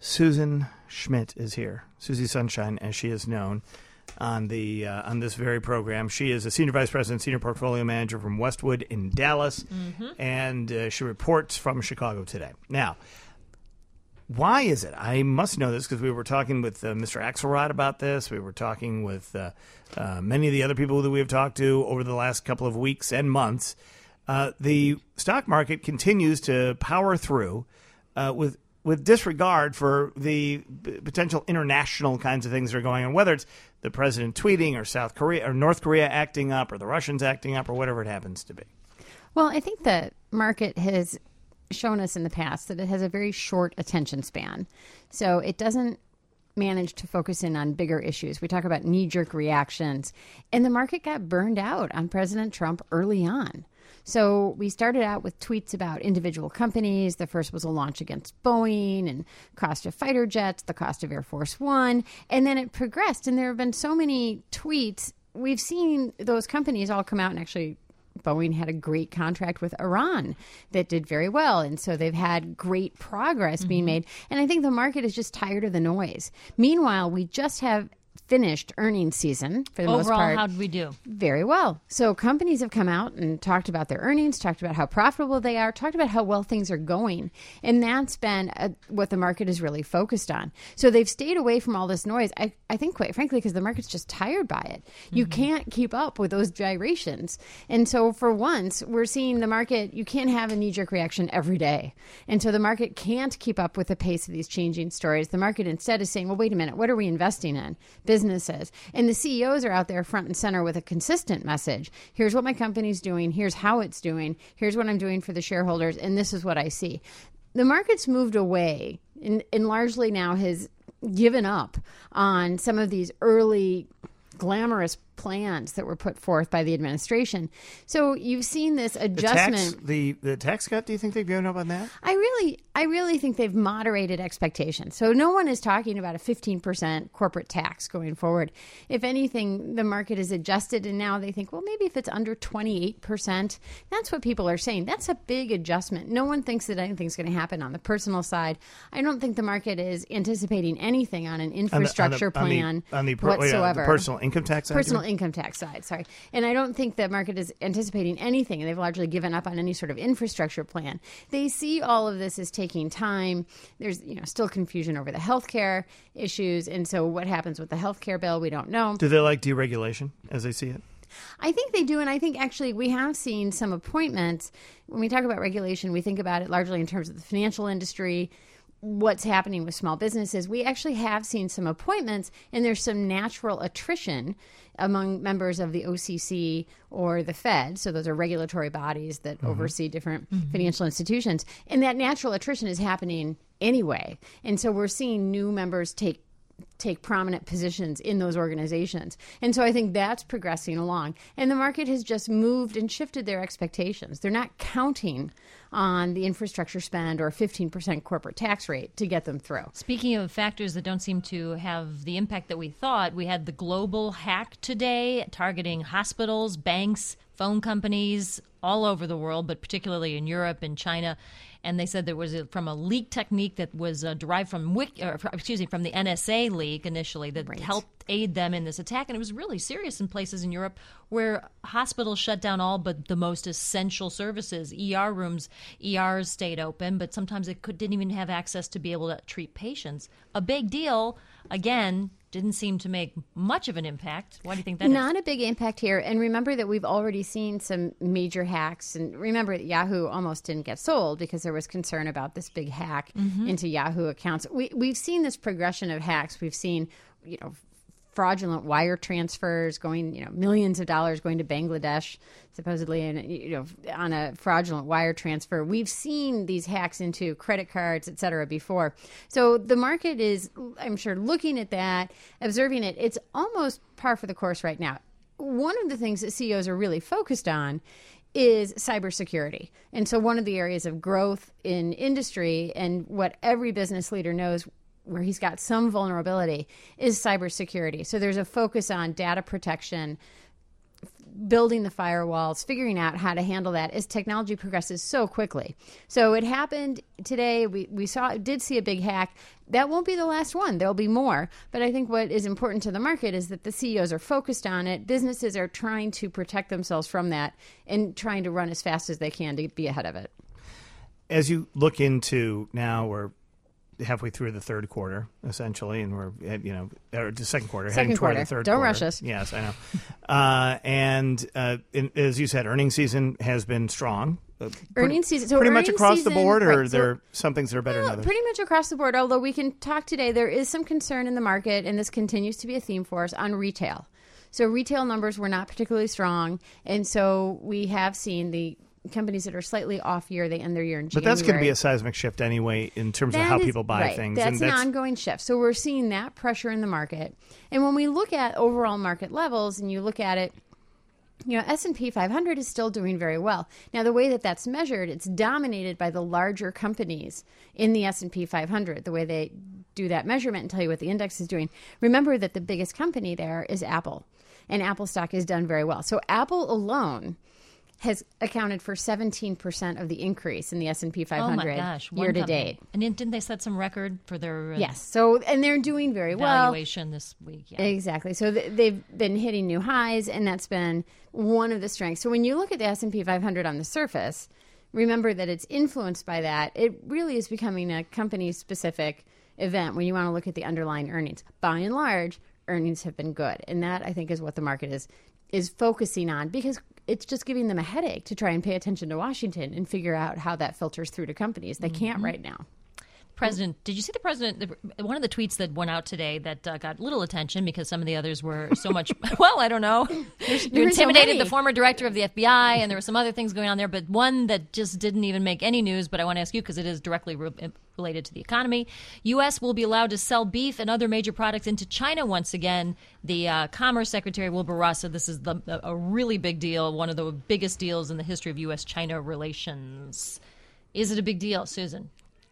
Susan Schmidt is here. Susie Sunshine, as she is known on this very program. She is a senior vice president, senior portfolio manager from Westwood in Dallas, and she reports from Chicago today. Now, why is it? I must know this because we were talking with Mr. Axelrod about this. We were talking with many of the other people that we have talked to over the last couple of weeks and months. The stock market continues to power through with disregard for the potential international kinds of things that are going on, whether it's the president tweeting or South Korea or North Korea acting up or the Russians acting up or whatever it happens to be. Well, I think the market has shown us in the past that it has a very short attention span. So it doesn't manage to focus in on bigger issues. We talk about knee-jerk reactions, and the market got burned out on President Trump early on. So we started out with tweets about individual companies. The first was a launch against Boeing and cost of fighter jets, the cost of Air Force One. And then it progressed. And there have been so many tweets. We've seen those companies all come out and actually Boeing had a great contract with Iran that did very well. And so they've had great progress being made. And I think the market is just tired of the noise. Meanwhile, we just have finished earnings season for the most part. Overall, how did we do? Very well. So companies have come out and talked about their earnings, talked about how profitable they are, talked about how well things are going. And that's been what the market is really focused on. So they've stayed away from all this noise, I think, quite frankly, because the market's just tired by it. You can't keep up with those gyrations. And so for once, we're seeing the market, you can't have a knee-jerk reaction every day. And so the market can't keep up with the pace of these changing stories. The market instead is saying, well, wait a minute, what are we investing in? Businesses. And the CEOs are out there front and center with a consistent message. Here's what my company's doing. Here's how it's doing. Here's what I'm doing for the shareholders. And this is what I see. The market's moved away and largely now has given up on some of these early glamorous plans that were put forth by the administration. So you've seen this adjustment. The tax cut, do you think they've given up on that? I really think they've moderated expectations. So no one is talking about a 15% corporate tax going forward. If anything, the market is adjusted and now they think, well, maybe if it's under 28%, that's what people are saying. That's a big adjustment. No one thinks that anything's going to happen on the personal side. I don't think the market is anticipating anything on an infrastructure plan whatsoever. The personal income tax side? Personal income tax side, sorry. And I don't think the market is anticipating anything. They've largely given up on any sort of infrastructure plan. They see all of this as taking time. There's still confusion over the healthcare issues. And so what happens with the healthcare bill, we don't know. Do they like deregulation as they see it? I think they do. And I think actually we have seen some appointments. When we talk about regulation, we think about it largely in terms of the financial industry, what's happening with small businesses. We actually have seen some appointments, and there's some natural attrition among members of the OCC or the Fed. So those are regulatory bodies that oversee different financial institutions. And that natural attrition is happening anyway. And so we're seeing new members take prominent positions in those organizations. And so I think that's progressing along. And the market has just moved and shifted their expectations. They're not counting on the infrastructure spend or a 15% corporate tax rate to get them through. Speaking of factors that don't seem to have the impact that we thought, we had the global hack today targeting hospitals, banks, phone companies all over the world, but particularly in Europe and China. And they said there was from a leak technique that was derived from from the NSA leak initially that helped aid them in this attack. And it was really serious in places in Europe where hospitals shut down all but the most essential services. ERs stayed open, but sometimes it didn't even have access to be able to treat patients. A big deal, again, didn't seem to make much of an impact. Why do you think that is? Not a big impact here. And remember that we've already seen some major hacks. And remember that Yahoo almost didn't get sold because there was concern about this big hack into Yahoo accounts. We've seen this progression of hacks. We've seen, fraudulent wire transfers going, millions of dollars going to Bangladesh, supposedly, and on a fraudulent wire transfer. We've seen these hacks into credit cards, et cetera, before. So the market is, I'm sure, looking at that, observing it. It's almost par for the course right now. One of the things that CEOs are really focused on is cybersecurity. And so one of the areas of growth in industry and what every business leader knows where he's got some vulnerability is cybersecurity. So there's a focus on data protection, building the firewalls, figuring out how to handle that as technology progresses so quickly. So it happened today. We did see a big hack. That won't be the last one. There'll be more. But I think what is important to the market is that the CEOs are focused on it. Businesses are trying to protect themselves from that and trying to run as fast as they can to be ahead of it. As you look into now, we're halfway through the third quarter, essentially, and we're or the second quarter, heading toward the third quarter. Don't rush us. Yes, I know. And as you said, earnings season has been strong. Earnings season, so pretty much earnings across season, the board, or right, there are some things that are better than others? Pretty much across the board, although we can talk today, there is some concern in the market, and this continues to be a theme for us, on retail. So retail numbers were not particularly strong, and so we have seen the companies that are slightly off year, they end their year in January. But that's going to be a seismic shift anyway in terms of how people buy things. That's an ongoing shift. So we're seeing that pressure in the market. And when we look at overall market levels and you look at it, S&P 500 is still doing very well. Now, the way that that's measured, it's dominated by the larger companies in the S&P 500, the way they do that measurement and tell you what the index is doing. Remember that the biggest company there is Apple, and Apple stock has done very well. So Apple alone has accounted for 17% of the increase in the S&P 500 year to date. And didn't they set some record for their yes? So and they're doing very valuation this week. Yeah. Exactly. So they've been hitting new highs, and that's been one of the strengths. So when you look at the S&P 500 on the surface, remember that it's influenced by that. It really is becoming a company-specific event when you want to look at the underlying earnings. By and large, earnings have been good, and that I think is what the market is focusing on, because it's just giving them a headache to try and pay attention to Washington and figure out how that filters through to companies. They can't right now. President, did you see the president? One of the tweets that went out today that got little attention because some of the others were so much. Well, I don't know. You intimidated the former director of the FBI, and there were some other things going on there. But one that just didn't even make any news. But I want to ask you because it is directly related to the economy. U.S. will be allowed to sell beef and other major products into China once again. The Commerce Secretary Wilbur Ross said this is a really big deal, one of the biggest deals in the history of U.S.-China relations. Is it a big deal, Susan?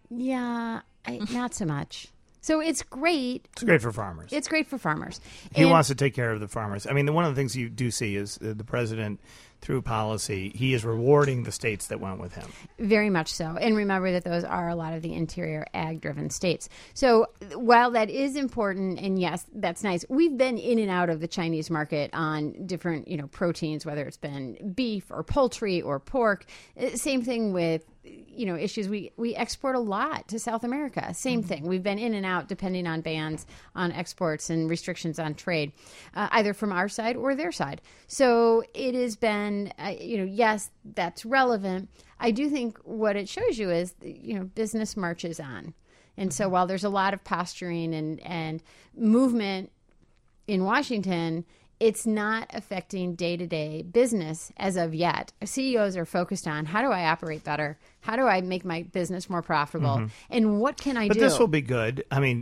Yeah, not so much. So it's great. It's great for farmers. It's great for farmers. He wants to take care of the farmers. I mean, one of the things you do see is the president, through policy, he is rewarding the states that went with him. Very much so. And remember that those are a lot of the interior ag-driven states. So while that is important, and yes, that's nice, we've been in and out of the Chinese market on different, proteins, whether it's been beef or poultry or pork. Same thing with issues. We export a lot to South America. Same thing. We've been in and out depending on bans on exports and restrictions on trade, either from our side or their side. So it has been, yes, that's relevant. I do think what it shows you is, business marches on. And so while there's a lot of posturing and movement in Washington, it's not affecting day-to-day business as of yet. CEOs are focused on, how do I operate better? How do I make my business more profitable? And what can I do? But this will be good. I mean,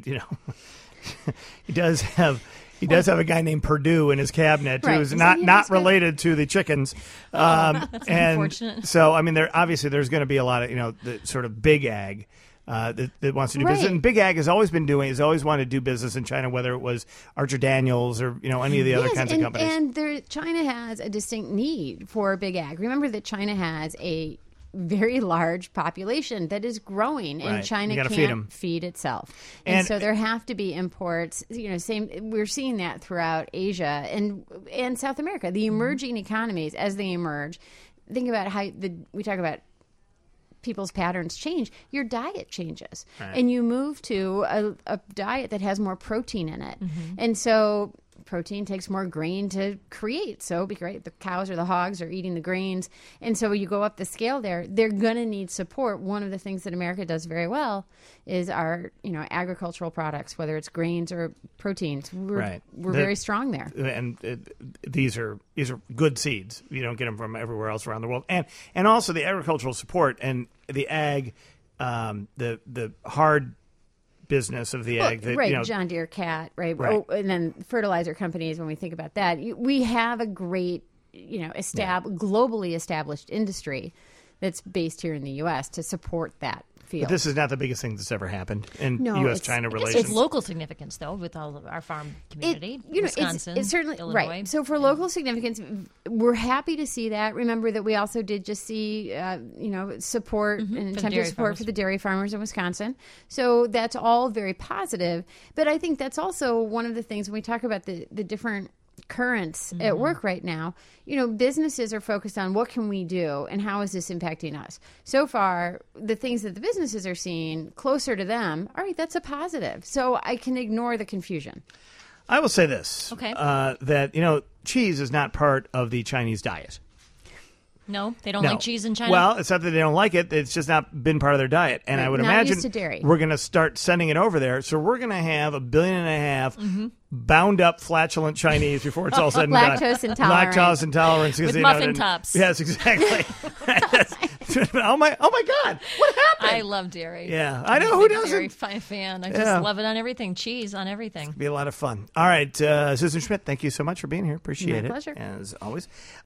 he does have a guy named Perdue in his cabinet who's not related to the chickens. That's and unfortunate. So, I mean, there's going to be a lot of, the sort of big ag that wants to do business. And Big Ag has always wanted to do business in China, whether it was Archer Daniels or, any of the other kinds of companies. And China has a distinct need for Big Ag. Remember that China has a very large population that is growing, and China can't feed itself. And so there have to be imports. We're seeing that throughout Asia and South America. The emerging economies, as they emerge, think about how we talk about people's patterns change, your diet changes. And you move to a diet that has more protein in it. And so protein takes more grain to create. So the cows or the hogs are eating the grains. And so you go up the scale there, they're going to need support. One of the things that America does very well is our, agricultural products, whether it's grains or proteins. We're very strong there. And these are good seeds. You don't get them from everywhere else around the world. And also the agricultural support and the ag, the hard business of the ag. John Deere, Cat, right? And then fertilizer companies, when we think about that, we have a great, globally established industry that's based here in the U.S. to support that field. But this is not the biggest thing that's ever happened in No, U.S.-China It's relations. local significance, though, with all of our farm community. Wisconsin, it's certainly Illinois. right. So for local significance, we're happy to see that. Remember that we also did just see, support and dairy attempted support farmers. for the dairy farmers in Wisconsin. So that's all very positive. But I think that's also one of the things when we talk about the different currents at work right now. Businesses are focused on what can we do and how is this impacting us. So far, the things that the businesses are seeing closer to them, all right, that's a positive. So I can ignore the confusion. I will say this. Okay. That, cheese is not part of the Chinese diet. No, they don't No. like cheese in China? Well, it's not that they don't like it. It's just not been part of their diet. And I would Not imagine used to dairy. we're going to start sending it over there. So we're going to have 1.5 billion bound up flatulent Chinese before it's all said and done. Lactose intolerant. Lactose intolerance. 'Cause, With you muffin know, tops. Yes, exactly. oh my God. What happened? I love dairy. Yeah, I know. Who Dairy doesn't? fan. I just Yeah. love it on everything. Cheese on everything. Be a lot of fun. All right, Susan Schmidt, thank you so much for being here. Appreciate My it. pleasure. As always.